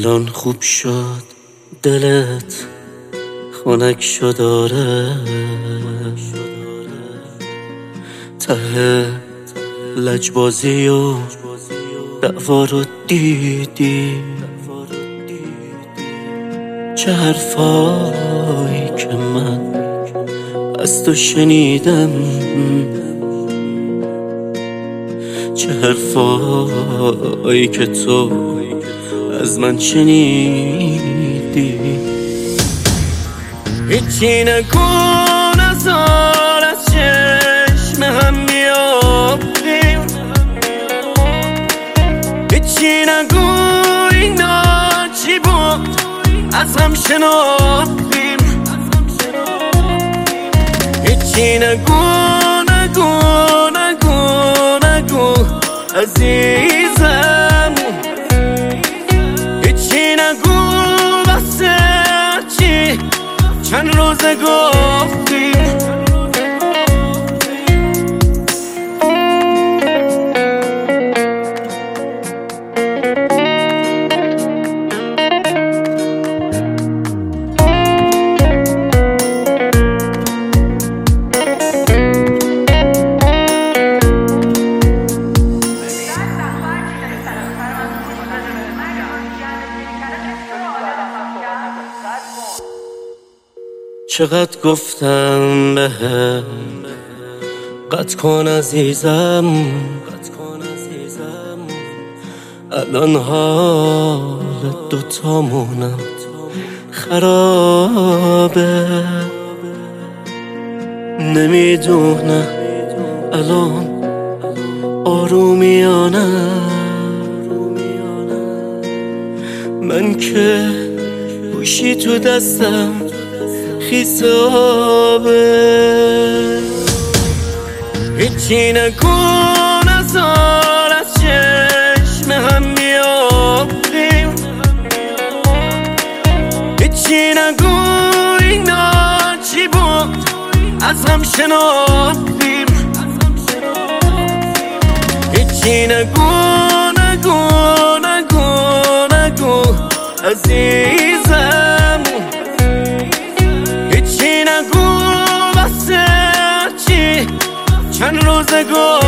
الان خوب شد دلت خنک شد آره ته لجبازی و دعوا رو دیدی چه حرفایی که من از تو شنیدم چه حرفایی که تو از من شنیدی هیچی نگو نزار از چشم هم بیافتیم هیچی نگو اینا چی بود از هم شناختیم هیچی نگو نگو نگو نگو عزیزم هیچی نگو واسه چی چند روزه گفتیم چقدر گفتم بهم قطع کن عزیزم الان حال دوتامونم خرابه نمیدونم الان آرومیانه من که گوشی تو دستم خیسابه هیچی نگو نزار از چشم هم بیافتیم هیچی نگو اینا چی بود از هم شناختیم هیچی نگو نگو نگو نگو عزیزم چند روزه گفتیم